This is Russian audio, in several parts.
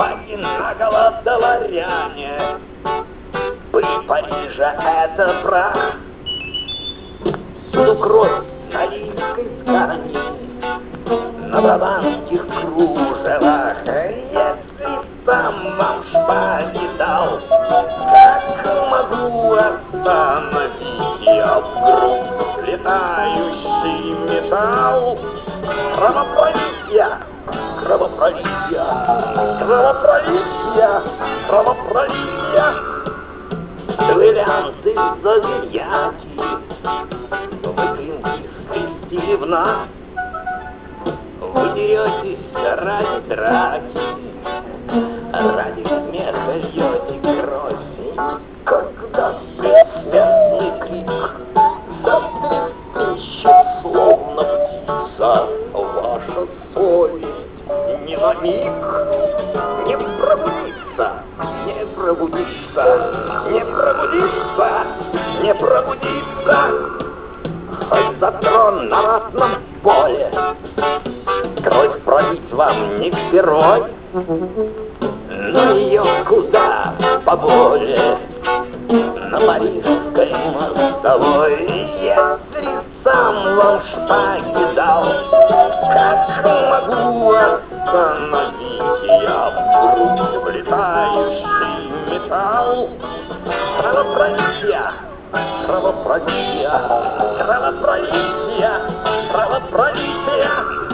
шпаги наголо дворяне. Пыль Парижа — это прах, всюду кровь на римской ткани, на брабанских кружевах. Если сам вам шпаги дал, как могу остановить я в грудь летающий металл? Кровопролитие, кровопролитие, кровопролитие, кровопролитие. Дуэлянты завияки, выклинки скрестили в нас. Вы деретесь ради драки, ради смеха льете кровь. Когда предсмертный крик затрепещет, словно птица, ваша совесть ни на миг не пробудится, не пробудится, не пробудится, не пробудится. Хоть за трон на ратном поле кровь пролить вам не впервой, но ее куда поболее на парижской мостовой. Если сам вам шпаги дал, как могу остановить я в грудь влетающий металл? Кровопролитие, кровопролитие, кровопролитие, кровопролитие.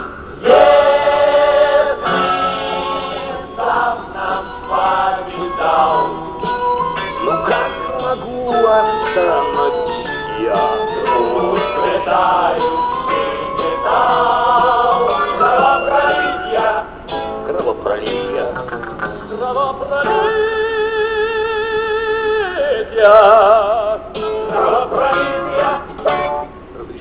Если сам нам шпаги дал, ну как могу остановить я летающий металл? Кровопролитие, кровопролитие, кровопролитие, кровопролитие.